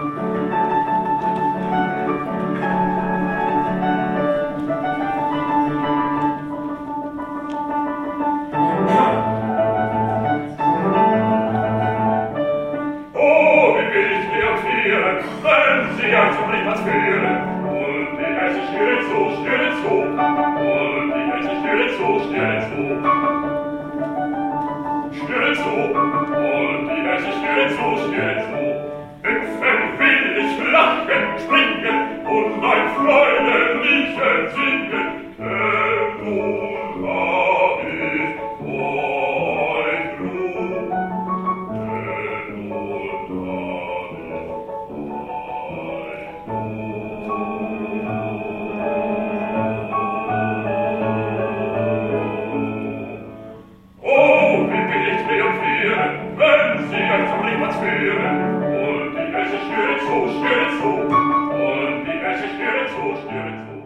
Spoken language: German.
Wenn sie ein zum Blick was führen, und die Hälse schnüren zu, und die Hälse schnüren zu, und die Hälse schnüren zu. Hüpfen will ich lachen, springen, und ein freudenliches Singen, denn nun hab ich euch Ruhe, denn nun hab Oh, wie will ich triumphieren, wenn sie ein zum Ringplatz führen, und die Hälse schnüren zu, und die Hälse schnüren zu.